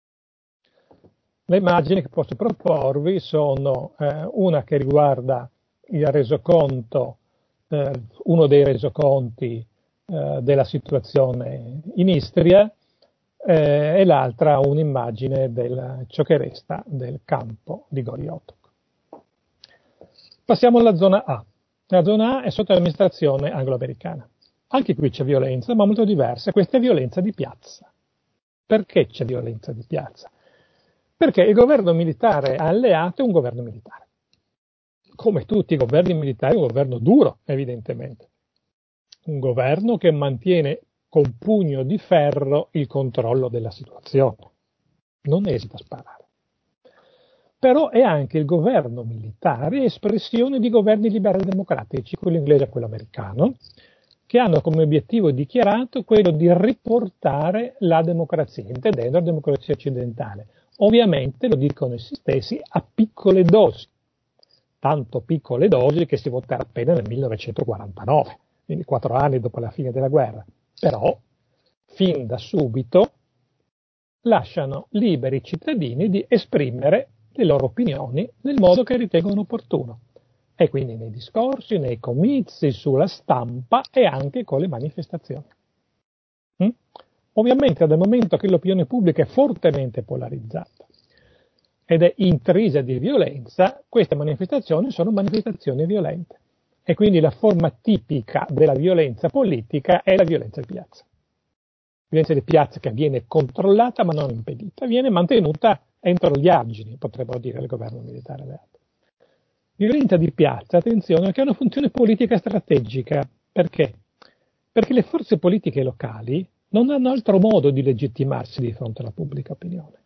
Speaker 1: Le immagini che posso proporvi sono eh, una che riguarda il resoconto, eh, uno dei resoconti eh, della situazione in Istria, eh, e l'altra un'immagine del ciò che resta del campo di Gori Otok. Passiamo alla zona A. La zona A è sotto l'amministrazione anglo-americana. Anche qui c'è violenza, ma molto diversa. Questa è violenza di piazza. Perché c'è violenza di piazza? Perché il governo militare alleato è un governo militare. Come tutti i governi militari, è un governo duro, evidentemente. Un governo che mantiene con pugno di ferro il controllo della situazione. Non esita a sparare. Però è anche il governo militare espressione di governi liberali democratici, quello inglese e quello americano, che hanno come obiettivo dichiarato quello di riportare la democrazia, intendendo la democrazia occidentale. Ovviamente, lo dicono essi stessi, a piccole dosi, tanto piccole dosi che si voterà appena nel millenovecentoquarantanove, quindi quattro anni dopo la fine della guerra. Però, fin da subito, lasciano liberi i cittadini di esprimere le loro opinioni nel modo che ritengono opportuno, e quindi nei discorsi, nei comizi, sulla stampa e anche con le manifestazioni. Mm? Ovviamente, dal momento che l'opinione pubblica è fortemente polarizzata ed è intrisa di violenza, queste manifestazioni sono manifestazioni violente, e quindi la forma tipica della violenza politica è la violenza di piazza. La violenza di piazza che viene controllata ma non impedita, viene mantenuta entro gli argini, potremmo dire, del governo militare alleato. Violenza di piazza, attenzione, che ha una funzione politica strategica. Perché? Perché le forze politiche locali non hanno altro modo di legittimarsi di fronte alla pubblica opinione.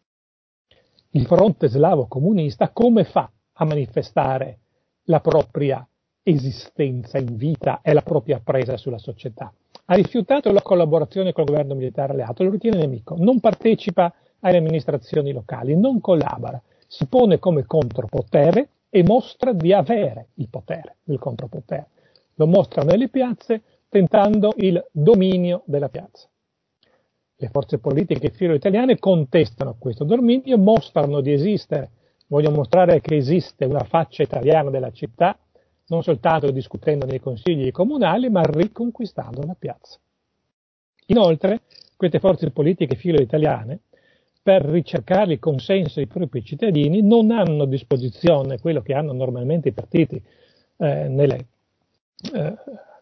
Speaker 1: Il fronte slavo comunista come fa a manifestare la propria esistenza in vita e la propria presa sulla società? Ha rifiutato la collaborazione col governo militare alleato, lo ritiene nemico, non partecipa alle amministrazioni locali, non collabora, si pone come contropotere e mostra di avere il potere, il contropotere. Lo mostra nelle piazze tentando il dominio della piazza. Le forze politiche filo-italiane contestano questo dominio, mostrano di esistere, vogliono mostrare che esiste una faccia italiana della città, non soltanto discutendo nei consigli comunali, ma riconquistando la piazza. Inoltre, queste forze politiche filo-italiane, per ricercare il consenso dei propri cittadini, non hanno a disposizione quello che hanno normalmente i partiti eh, nelle, eh,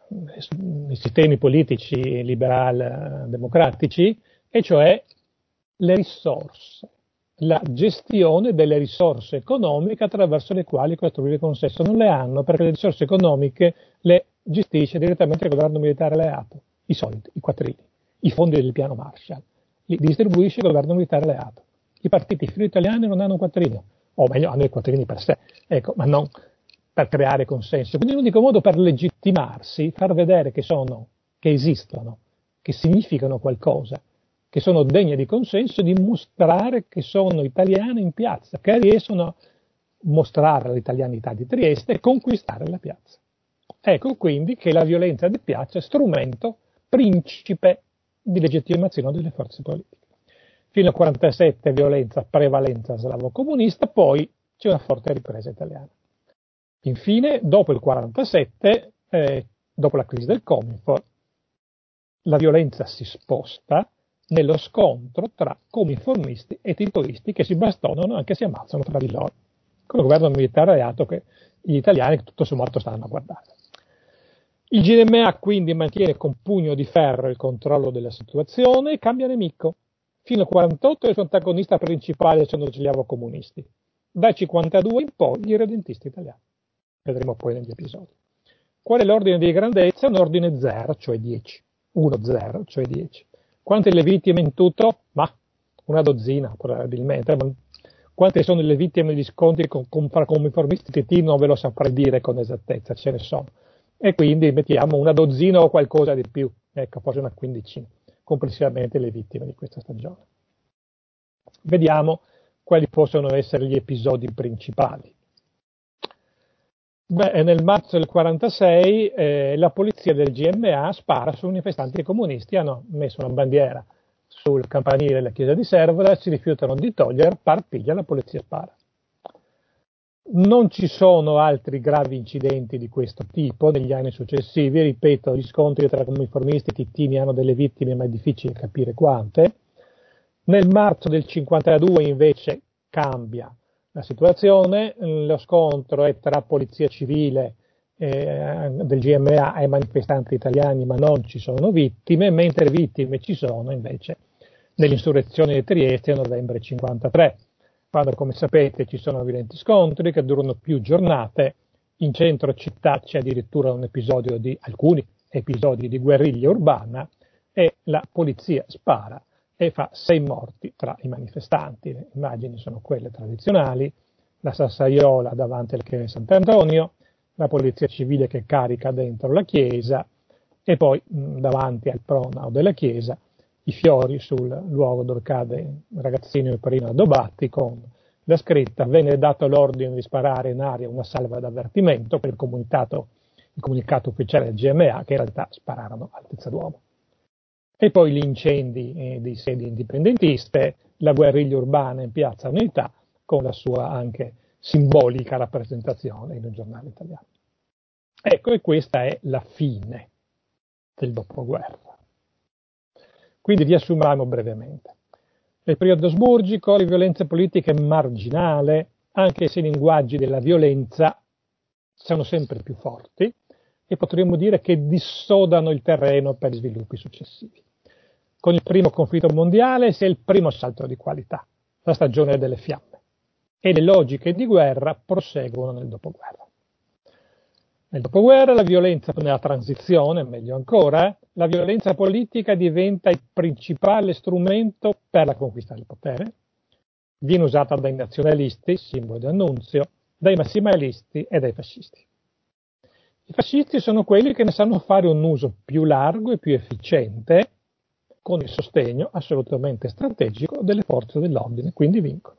Speaker 1: nei sistemi politici liberal-democratici, e cioè le risorse, la gestione delle risorse economiche attraverso le quali costruire consenso. Non le hanno, perché le risorse economiche le gestisce direttamente il governo militare alleato, i soldi, i quattrini, i fondi del piano Marshall, li distribuisce il governo militare alleato. I partiti filo-italiani non hanno un quattrino, o meglio hanno i quattrini per sé, ecco, ma non per creare consenso. Quindi l'unico modo per legittimarsi, far vedere che sono, che esistono, che significano qualcosa, che sono degne di consenso, di mostrare che sono italiani in piazza, che riescono a mostrare l'italianità di Trieste e conquistare la piazza. Ecco quindi che la violenza di piazza è strumento principe di legittimazione delle forze politiche. Fino al quarantasette violenza, prevalenza slavo-comunista, poi c'è una forte ripresa italiana. Infine, dopo il quarantasette, eh, dopo la crisi del Cominfor, la violenza si sposta nello scontro tra cominformisti e titoisti che si bastonano e anche si ammazzano tra di loro, con il governo militare alleato che gli italiani tutto sommato stanno a guardare. Il G N M A quindi mantiene con pugno di ferro il controllo della situazione e cambia nemico. Fino al quarantotto il suo antagonista principale sono gli slavo-comunisti, dal cinquantadue in poi gli irredentisti italiani. Vedremo poi negli episodi. Qual è l'ordine di grandezza? Un ordine zero, cioè dieci. uno zero, cioè dieci. Quante le vittime in tutto? Ma una dozzina probabilmente. Quante sono le vittime di scontri con, con, con cominformisti T T non ve lo saprei dire con esattezza, ce ne sono. E quindi mettiamo una dozzina o qualcosa di più, ecco, forse una quindicina, complessivamente le vittime di questa stagione. Vediamo quali possono essere gli episodi principali. Beh, nel marzo del quarantasei eh, la polizia del G M A spara su manifestanti comunisti, hanno messo una bandiera sul campanile della chiesa di Servola, si rifiutano di togliere, parpiglia, la polizia spara. Non ci sono altri gravi incidenti di questo tipo negli anni successivi. Ripeto, gli scontri tra conformisti e tittini hanno delle vittime, ma è difficile capire quante. Nel marzo del cinquantadue invece cambia la situazione, lo scontro è tra polizia civile eh, del G M A e manifestanti italiani, ma non ci sono vittime, mentre vittime ci sono invece nell'insurrezione di Trieste a novembre cinquantatré, quando, come sapete, ci sono violenti scontri che durano più giornate. In centro città c'è addirittura un episodio di, alcuni episodi di guerriglia urbana, e la polizia spara e fa sei morti tra i manifestanti. Le immagini sono quelle tradizionali: la sassaiola davanti alla chiesa di Sant'Antonio, la polizia civile che carica dentro la chiesa e poi mh, davanti al pronao della chiesa i fiori sul luogo dove cade il ragazzino Perino Adobatti, con la scritta: venne dato l'ordine di sparare in aria una salva d'avvertimento, per il comunicato, il comunicato ufficiale del G M A, che in realtà spararono a altezza d'uomo. E poi gli incendi eh, di sedi indipendentiste, la guerriglia urbana in Piazza Unità, con la sua anche simbolica rappresentazione in un giornale italiano. Ecco, e questa è la fine del dopoguerra. Quindi riassumiamo brevemente. Nel periodo asburgico la violenza politica è marginale, anche se i linguaggi della violenza sono sempre più forti e potremmo dire che dissodano il terreno per gli sviluppi successivi. Con il primo conflitto mondiale si è il primo salto di qualità, la stagione delle fiamme, e le logiche di guerra proseguono nel dopoguerra. Nel dopoguerra la violenza, nella transizione, meglio ancora, la violenza politica diventa il principale strumento per la conquista del potere, viene usata dai nazionalisti, simbolo di annunzio, dai massimalisti e dai fascisti. I fascisti sono quelli che ne sanno fare un uso più largo e più efficiente, con il sostegno assolutamente strategico delle forze dell'ordine, quindi vincono.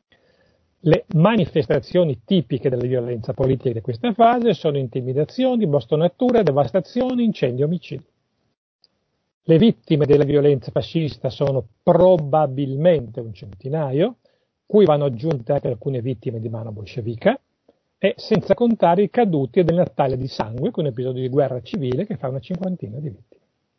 Speaker 1: Le manifestazioni tipiche della violenza politica di questa fase sono intimidazioni, bastonature, devastazioni, incendi, omicidi. Le vittime della violenza fascista sono probabilmente un centinaio, cui vanno aggiunte anche alcune vittime di mano bolscevica, e senza contare i caduti del Natale di sangue, con episodi di guerra civile che fa una cinquantina di vittime.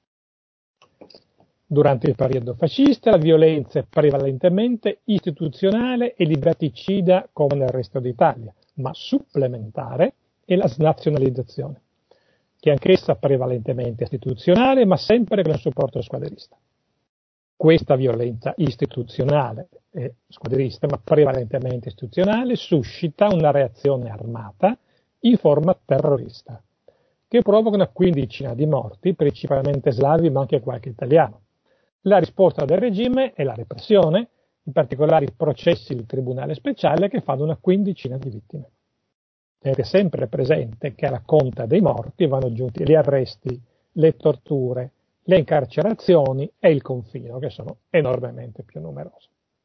Speaker 1: Durante il periodo fascista la violenza è prevalentemente istituzionale e liberticida come nel resto d'Italia, ma supplementare è la snazionalizzazione, che è anch'essa prevalentemente istituzionale, ma sempre con il supporto squadrista. Questa violenza istituzionale e squadrista, ma prevalentemente istituzionale, suscita una reazione armata in forma terrorista, che provoca una quindicina di morti, principalmente slavi, ma anche qualche italiano. La risposta del regime è la repressione, in particolare i processi del Tribunale Speciale, che fanno una quindicina di vittime. Tenete sempre presente che alla conta dei morti vanno aggiunti gli arresti, le torture, le incarcerazioni e il confino, che sono enormemente più numerose.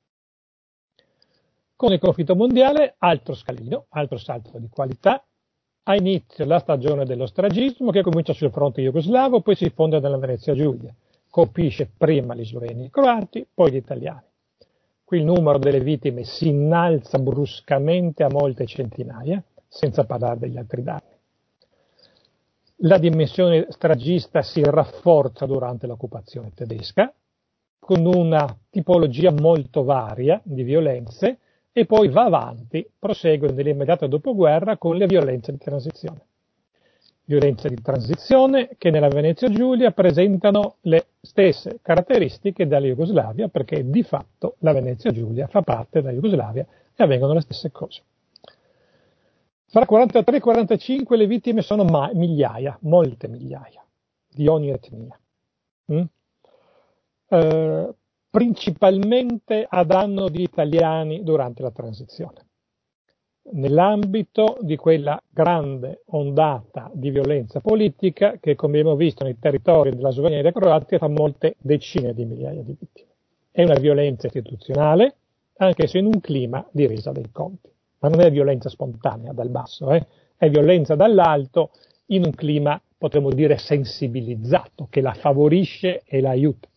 Speaker 1: Con il conflitto mondiale, altro scalino, altro salto di qualità, ha inizio la stagione dello stragismo, che comincia sul fronte jugoslavo, poi si fonda nella Venezia Giulia. Colpisce prima gli sloveni e i croati, poi gli italiani. Qui il numero delle vittime si innalza bruscamente a molte centinaia, senza parlare degli altri danni. La dimensione stragista si rafforza durante l'occupazione tedesca, con una tipologia molto varia di violenze, e poi va avanti, prosegue nell'immediato dopoguerra con le violenze di transizione. Violenze di transizione che nella Venezia Giulia presentano le stesse caratteristiche della Jugoslavia, perché di fatto la Venezia Giulia fa parte della Jugoslavia e avvengono le stesse cose. Fra quarantatré e quarantacinque le vittime sono ma- migliaia, molte migliaia, di ogni etnia. Mm? Eh, principalmente a danno di italiani durante la transizione, nell'ambito di quella grande ondata di violenza politica che, come abbiamo visto nei territori della Slovenia e della Croazia, fa molte decine di migliaia di vittime. È una violenza istituzionale, anche se in un clima di resa dei conti. Ma non è violenza spontanea dal basso, eh? È violenza dall'alto in un clima, potremmo dire, sensibilizzato, che la favorisce e la aiuta.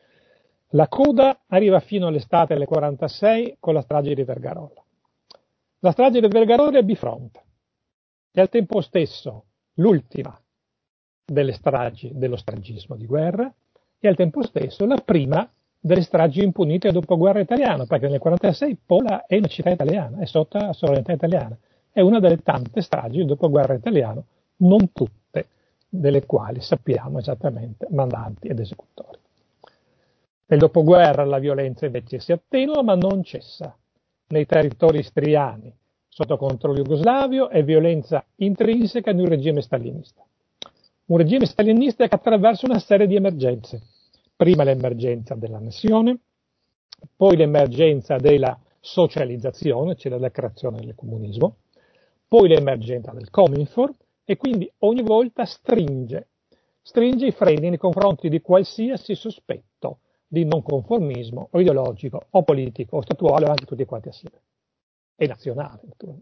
Speaker 1: La coda arriva fino all'estate del quarantasei con la strage di Vergarolla. La strage del Vergarore è bifronte, è al tempo stesso l'ultima delle stragi dello stragismo di guerra e al tempo stesso la prima delle stragi impunite del dopoguerra italiano, perché nel quarantasei Pola è una città italiana, è sotto la sovranità italiana, è una delle tante stragi del dopoguerra italiano, non tutte delle quali sappiamo esattamente mandanti ed esecutori. Nel dopoguerra la violenza invece si attenua ma non cessa. Nei territori istriani sotto controllo jugoslavio è violenza intrinseca di un regime stalinista. Un regime stalinista che attraversa una serie di emergenze. Prima l'emergenza dell'annessione, poi l'emergenza della socializzazione, cioè della creazione del comunismo, poi l'emergenza del Cominfor e quindi ogni volta stringe, stringe i freni nei confronti di qualsiasi sospetto di non conformismo o ideologico o politico o statuale o anche tutti quanti assieme. E nazionale, naturalmente.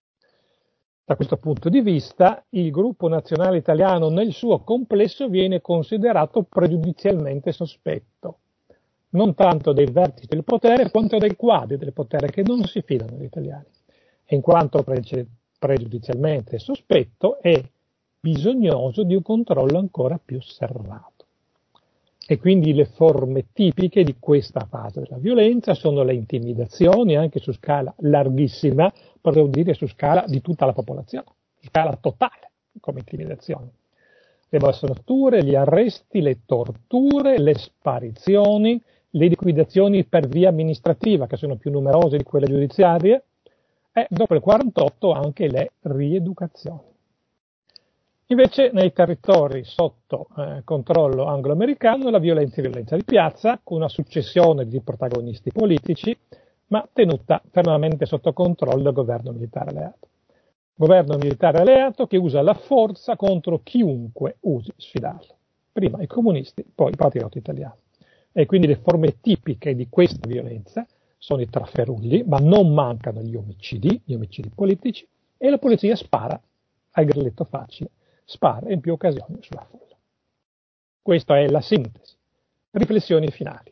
Speaker 1: Da questo punto di vista, il gruppo nazionale italiano nel suo complesso viene considerato pregiudizialmente sospetto, non tanto dei vertici del potere quanto dai quadri del potere che non si fidano degli italiani. E in quanto pre- pregiudizialmente sospetto è bisognoso di un controllo ancora più serrato. E quindi le forme tipiche di questa fase della violenza sono le intimidazioni, anche su scala larghissima, potremmo dire su scala di tutta la popolazione, su scala totale come intimidazioni. Le bassonature, gli arresti, le torture, le sparizioni, le liquidazioni per via amministrativa, che sono più numerose di quelle giudiziarie, e dopo il quarantotto anche le rieducazioni. Invece nei territori sotto eh, controllo anglo-americano la violenza è violenza di piazza, con una successione di protagonisti politici, ma tenuta fermamente sotto controllo dal governo militare alleato. Governo militare alleato che usa la forza contro chiunque usi sfidarlo. Prima i comunisti, poi i patrioti italiani. E quindi le forme tipiche di questa violenza sono i trafferugli, ma non mancano gli omicidi, gli omicidi politici, e la polizia spara al grilletto facile. Spara in più occasioni sulla folla. Questa è la sintesi. Riflessioni finali.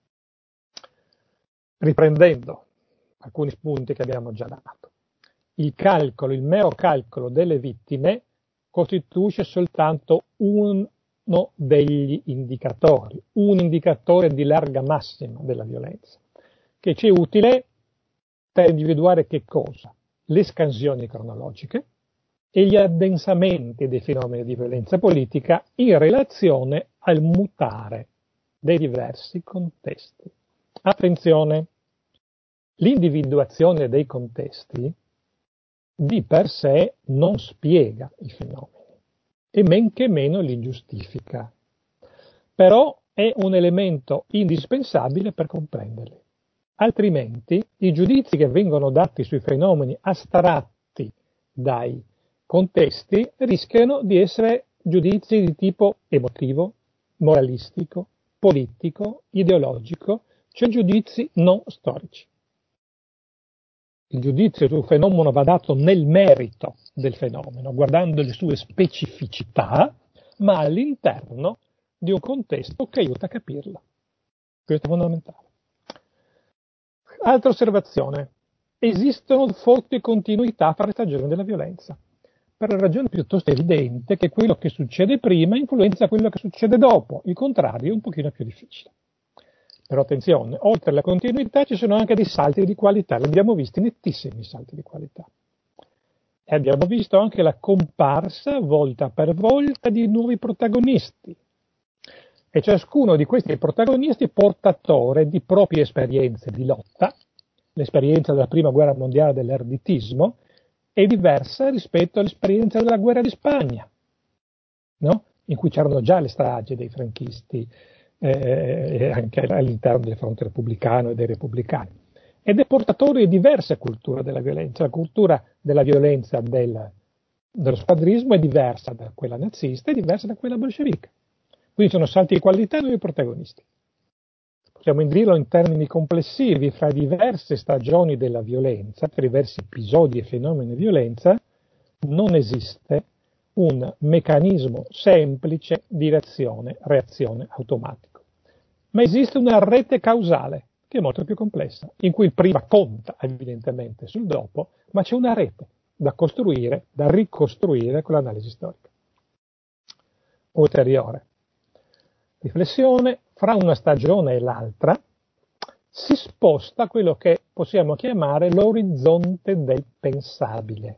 Speaker 1: Riprendendo alcuni spunti che abbiamo già dato. Il calcolo, il mero calcolo delle vittime costituisce soltanto uno degli indicatori, un indicatore di larga massima della violenza, che ci è utile per individuare che cosa? Le scansioni cronologiche e gli addensamenti dei fenomeni di violenza politica in relazione al mutare dei diversi contesti. Attenzione, l'individuazione dei contesti di per sé non spiega i fenomeni e men che meno li giustifica, però è un elemento indispensabile per comprenderli. Altrimenti i giudizi che vengono dati sui fenomeni astratti dai contesti rischiano di essere giudizi di tipo emotivo, moralistico, politico, ideologico, cioè giudizi non storici. Il giudizio sul fenomeno va dato nel merito del fenomeno, guardando le sue specificità, ma all'interno di un contesto che aiuta a capirla. Questo è fondamentale. Altra osservazione. Esistono forti continuità fra le stagioni della violenza, per la ragione piuttosto evidente che quello che succede prima influenza quello che succede dopo, il contrario è un pochino più difficile. Però attenzione, oltre alla continuità ci sono anche dei salti di qualità, li abbiamo visti nettissimi salti di qualità. E abbiamo visto anche la comparsa volta per volta di nuovi protagonisti. E ciascuno di questi protagonisti è portatore di proprie esperienze di lotta, l'esperienza della prima guerra mondiale dell'erditismo è diversa rispetto all'esperienza della guerra di Spagna, no? In cui c'erano già le stragi dei franchisti, eh, anche all'interno del fronte repubblicano e dei repubblicani. Ed è portatore di diverse culture della violenza. La cultura della violenza del, dello squadrismo è diversa da quella nazista, è diversa da quella bolscevica. Quindi sono salti di qualità e nuovi protagonisti. Possiamo indirlo in termini complessivi, fra diverse stagioni della violenza, per diversi episodi e fenomeni di violenza, non esiste un meccanismo semplice di reazione, reazione automatico. Ma esiste una rete causale che è molto più complessa, in cui il prima conta evidentemente sul dopo, ma c'è una rete da costruire, da ricostruire con l'analisi storica. Ulteriore riflessione: fra una stagione e l'altra si sposta quello che possiamo chiamare l'orizzonte del pensabile.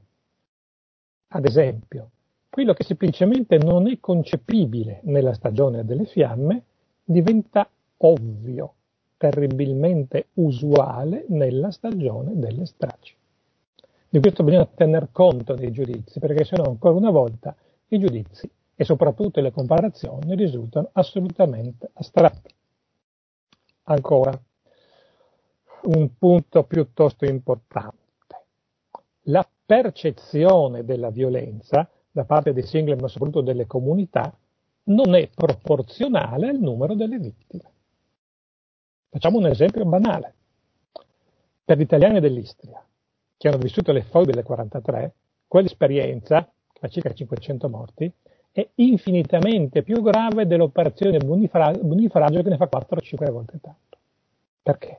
Speaker 1: Ad esempio, quello che semplicemente non è concepibile nella stagione delle fiamme diventa ovvio, terribilmente usuale nella stagione delle stragi. Di questo bisogna tener conto nei giudizi, perché sennò ancora una volta i giudizi e soprattutto le comparazioni risultano assolutamente astratti. Ancora, un punto piuttosto importante. La percezione della violenza da parte dei singoli, ma soprattutto delle comunità, non è proporzionale al numero delle vittime. Facciamo un esempio banale. Per gli italiani dell'Istria, che hanno vissuto le foibe del quarantatré, quell'esperienza, che ha circa cinquecento morti, è infinitamente più grave dell'operazione Bunifragio, che ne fa quattro o cinque volte tanto. Perché?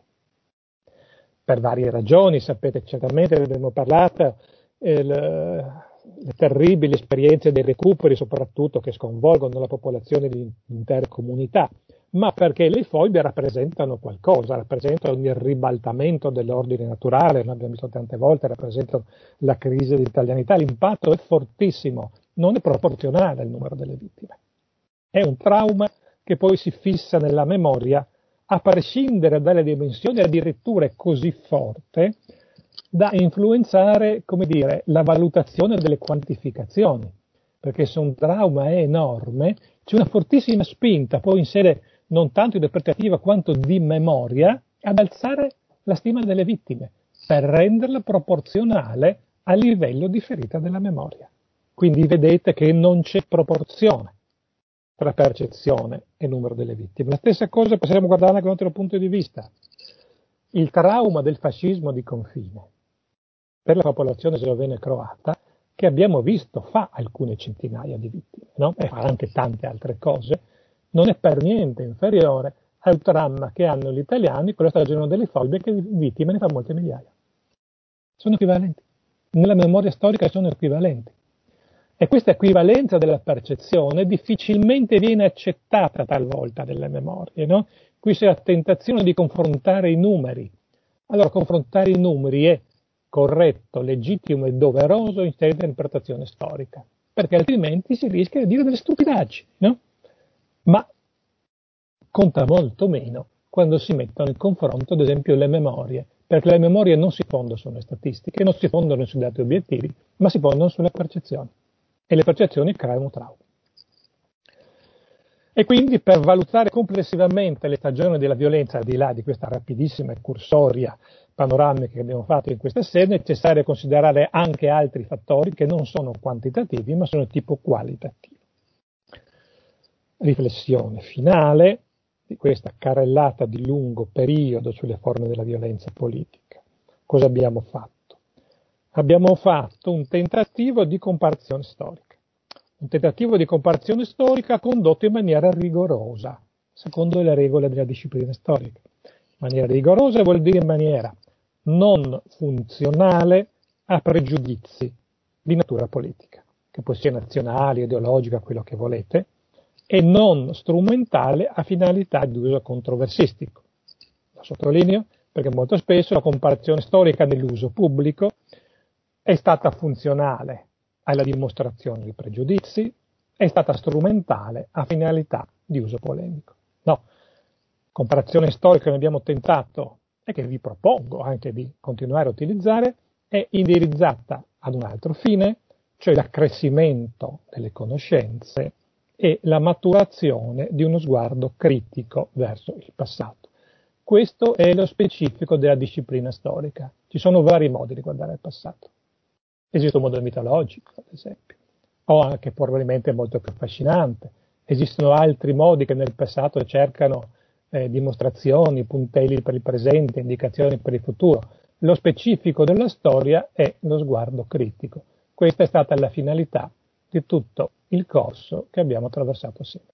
Speaker 1: Per varie ragioni, sapete certamente, ne abbiamo parlato, eh, le, le terribili esperienze dei recuperi, soprattutto, che sconvolgono la popolazione di intere comunità, ma perché le foibe rappresentano qualcosa, rappresentano il ribaltamento dell'ordine naturale, noi abbiamo visto tante volte, rappresentano la crisi dell'italianità, l'impatto è fortissimo, non è proporzionale al numero delle vittime. È un trauma che poi si fissa nella memoria, a prescindere dalle dimensioni, addirittura è così forte da influenzare, come dire, la valutazione delle quantificazioni, perché se un trauma è enorme c'è una fortissima spinta poi in sede non tanto interpretativa quanto di memoria ad alzare la stima delle vittime per renderla proporzionale al livello di ferita della memoria. Quindi vedete che non c'è proporzione tra percezione e numero delle vittime. La stessa cosa possiamo guardare anche da un altro punto di vista. Il trauma del fascismo di confine per la popolazione slovena e croata, che abbiamo visto fa alcune centinaia di vittime, no? E fa anche tante altre cose, non è per niente inferiore al dramma che hanno gli italiani con la stagione delle foibe, che di vittime ne fa molte migliaia. Sono equivalenti. Nella memoria storica sono equivalenti. E questa equivalenza della percezione difficilmente viene accettata talvolta nelle memorie, no? Qui c'è la tentazione di confrontare i numeri. Allora, confrontare i numeri è corretto, legittimo e doveroso in sede di interpretazione storica, perché altrimenti si rischia di dire delle stupidaggini, no? Ma conta molto meno quando si mettono in confronto, ad esempio, le memorie, perché le memorie non si fondano sulle statistiche, non si fondano sui dati obiettivi, ma si fondano sulle percezioni. E le percezioni creano traumi. E quindi per valutare complessivamente le stagioni della violenza, al di là di questa rapidissima e cursoria panoramica che abbiamo fatto in questa sede, è necessario considerare anche altri fattori che non sono quantitativi, ma sono tipo qualitativo. Riflessione finale di questa carrellata di lungo periodo sulle forme della violenza politica. Cosa abbiamo fatto? Abbiamo fatto un tentativo di comparazione storica, un tentativo di comparazione storica condotto in maniera rigorosa, secondo le regole della disciplina storica. In maniera rigorosa vuol dire in maniera non funzionale a pregiudizi di natura politica, che poi sia nazionale, ideologica, quello che volete, e non strumentale a finalità di uso controversistico. Lo sottolineo perché molto spesso la comparazione storica nell'uso pubblico è stata funzionale alla dimostrazione di pregiudizi, è stata strumentale a finalità di uso polemico. No, comparazione storica che abbiamo tentato e che vi propongo anche di continuare a utilizzare è indirizzata ad un altro fine, cioè l'accrescimento delle conoscenze e la maturazione di uno sguardo critico verso il passato. Questo è lo specifico della disciplina storica. Ci sono vari modi di guardare il passato. Esiste un modello mitologico, ad esempio, o anche probabilmente molto più affascinante. Esistono altri modi che nel passato cercano eh, dimostrazioni, puntelli per il presente, indicazioni per il futuro. Lo specifico della storia è lo sguardo critico. Questa è stata la finalità di tutto il corso che abbiamo attraversato assieme.